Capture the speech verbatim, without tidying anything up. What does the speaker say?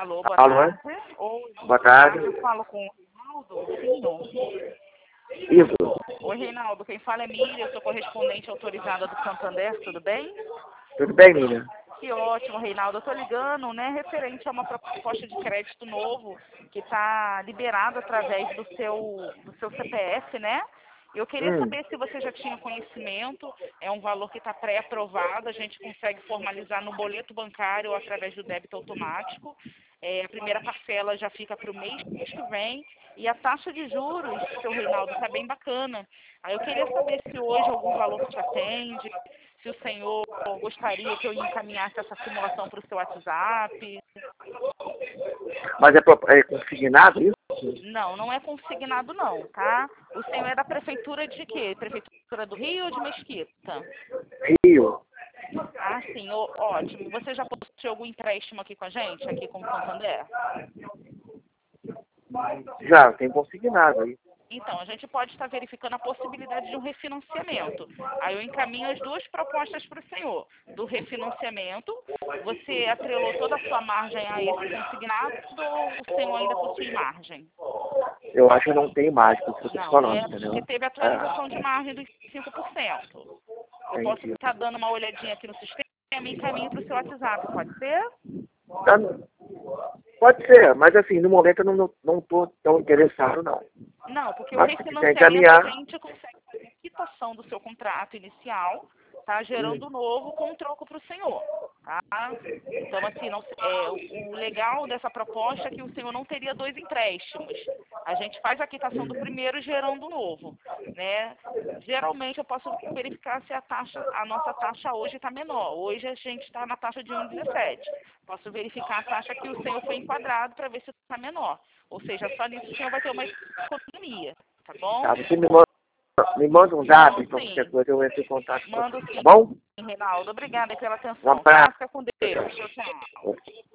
Alô, boa Alô? tarde. Oi, Boa tarde. eu falo com o Reinaldo. Sim. Isso. Oi, Reinaldo, quem fala é Miriam, eu sou correspondente autorizada do Santander, tudo bem? Tudo bem, Miriam? Que ótimo, Reinaldo. Eu estou ligando, né, referente a uma proposta de crédito novo que está liberado através do seu, do seu C P F, né? Eu queria Hum. saber se você já tinha conhecimento, é um valor que está pré-aprovado, a gente consegue formalizar no boleto bancário ou através do débito automático. É, a primeira parcela já fica para o mês que vem e a taxa de juros, seu Reinaldo, está bem bacana. Aí eu queria saber se hoje algum valor te atende, se o senhor gostaria que eu encaminhasse essa simulação para o seu WhatsApp. Mas é, pro- é consignado isso? Não, não é consignado não, tá? O senhor é da prefeitura de quê? Prefeitura do Rio ou de Mesquita? Rio. Ah, sim, ó- ótimo. Você já possui algum empréstimo aqui com a gente, aqui com o Santander? Já, tem consignado aí. Então, a gente pode estar verificando a possibilidade de um refinanciamento. Aí eu encaminho as duas propostas para o senhor. Do refinanciamento, você atrelou toda a sua margem a esse consignado ou o senhor ainda possui margem? Eu acho que não tem mais, por isso que eu tô te Não, falando, né? entendeu? Porque teve atualização de margem dos cinco por cento. É, Eu posso entendi. estar dando uma olhadinha aqui no sistema e encaminho para o seu WhatsApp, pode ser? Tá, pode ser, mas assim, no momento eu não, não, não tô tão interessado, não. Não, porque o Mas se quiser refinanciamento a encaminhar, gente consegue fazer a quitação do seu contrato inicial, tá? Gerando um novo com troco para o senhor, tá? Então, assim, não, é, o o legal dessa proposta é que o senhor não teria dois empréstimos. A gente faz a quitação do primeiro gerando um novo, né? Geralmente eu posso verificar se a taxa, a nossa taxa hoje está menor. Hoje a gente está na taxa de um vírgula dezessete. Posso verificar a taxa que o senhor foi enquadrado para ver se está menor. Ou seja, só nisso o senhor vai ter uma economia, tá bom? tá? Você me manda, me manda um zap, Mando então qualquer sim. coisa eu entro em contato com Mando você, tá sim, bom? Reinaldo. Obrigada pela Um atenção, tá? abraço. Fica com Deus. Tchau, tchau.